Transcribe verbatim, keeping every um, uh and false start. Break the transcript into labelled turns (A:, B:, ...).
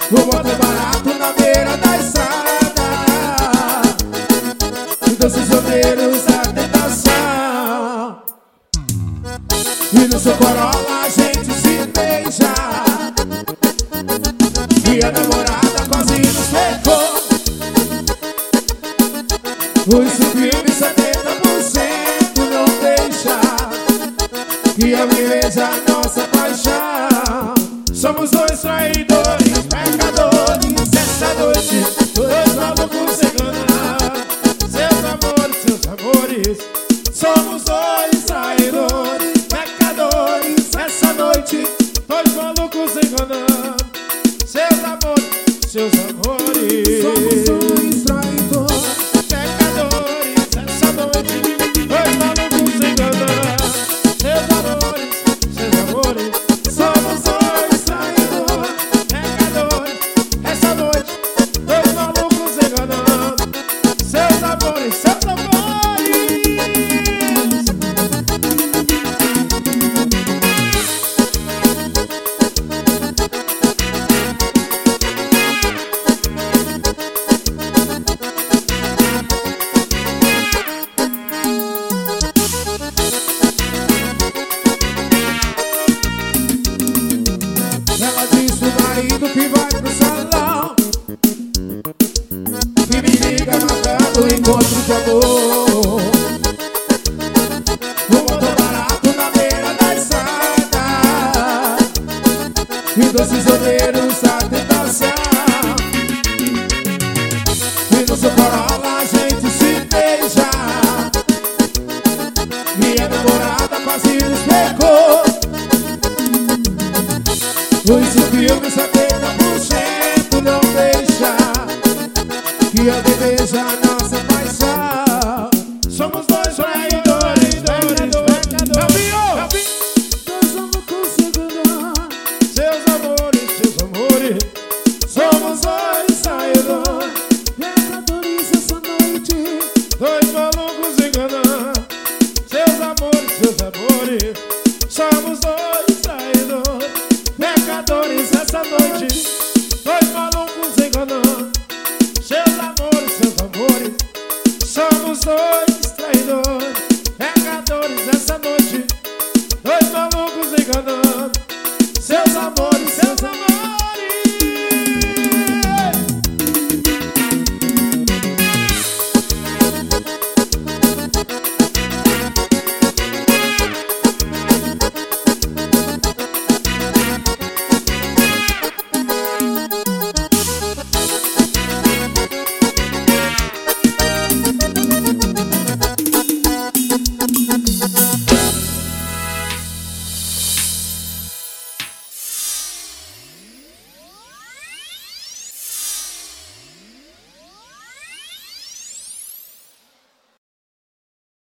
A: O motor barato na beira da estrada, e dois prisioneiros da tentação. E no seu Corolla a gente se beija, e a namorada quase nos pegou. Os filmes setenta por cento não deixa que a veja nossa paixão. Somos dois traidores, pecadores. Essa noite, dois malucos sem enganar. Seus amores, seus amores. Somos dois traidores, pecadores. Essa noite, dois malucos sem enganar. Seus amores, seus amores. Somos dois traidores, pecadores. Essa noite, dois malucos sem enganar. Seus amores, seus amores. Somos dois traidores, pecadores. Essa noite, dois malucos enganando. Seus amores, seus amores. Ela diz pro marido que vai pro salão, que me liga marcando o encontro de amor. O motor barato na beira da estrada, e dois prisioneiros da tentação. E no seu Corolla a gente se beija, e a namorada quase nos pegou. Os filmes setenta por cento não deixa que a veja nossa paixão. Somos dois traidores, pecadores. Dois malucos sem enganar. Seus amores, seus amores. Somos dois traidores, pecadores essa noite. Dois malucos sem enganar. Seus amores, seus amores. Somos dois traidores, pecadores essa noite. Dois malucos enganando. Seus amores, seus amores. Somos dois traidores, pecadores essa noite.